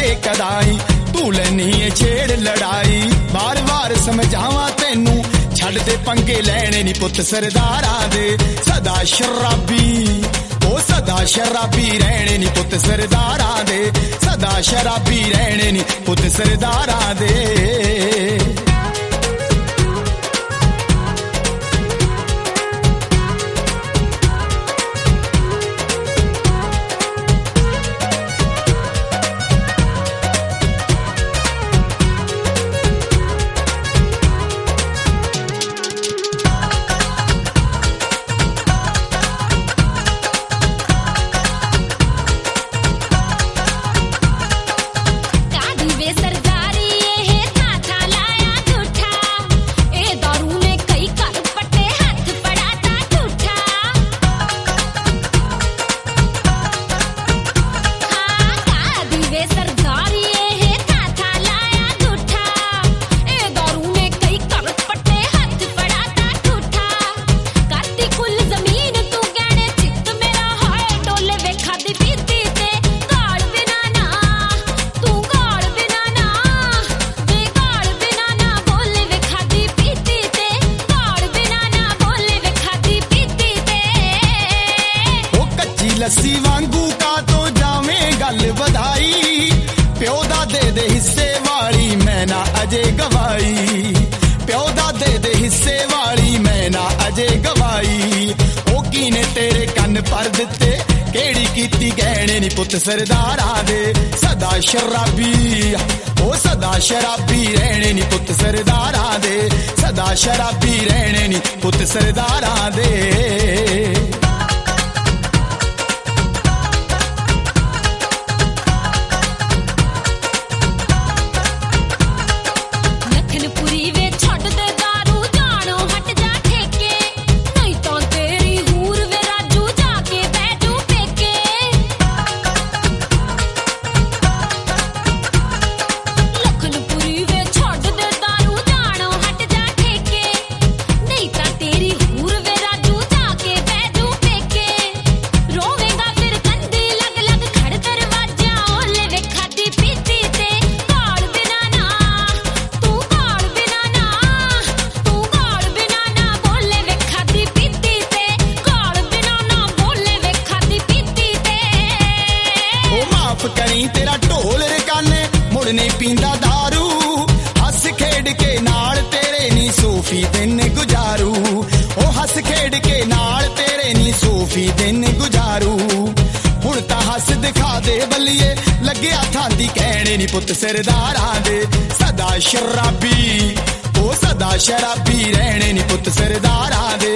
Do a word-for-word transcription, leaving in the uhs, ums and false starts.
लगे कदाई तू लैनी है छेड़ लड़ाई बार बार समझावा तेनू छड़ दे पंगे लैने नी पुत सरदारा दे सदा शराबी ओ सदा शराबी रहने नी पुत सरदारा दे सदा शराबी रहने नी पुत सरदारा दे लस्सी वांगू का तो जावे गल बधाई प्यो दा दे दे हिस्से वाली मैं ना अजे गवाई प्यो दा दे दे हिस्से वाली मैं ना अजे गवाई ओ कीने तेरे कन्न पर दिते केड़ी कीती गहने नी पुत सरदारा दे सदा शराबी ओ सदा शराबी रहने नी पुत सरदारा दे सदा शराबी रहने नी पुत सरदारा दे करी तेरा ढोल रकाने मुड़ नहीं पींदा दारू हस खेड के नाल तेरे नी सूफी दिन गुजारू ओ हस खेड के नाल तेरे नी सूफी दिन गुजारू हुण तां हस दिखा दे बल्लिए लगे हथां दी कहने नी पुत सरदारा दे सदा शराबी ओ सदा शराबी रहने नी पुत सरदारा दे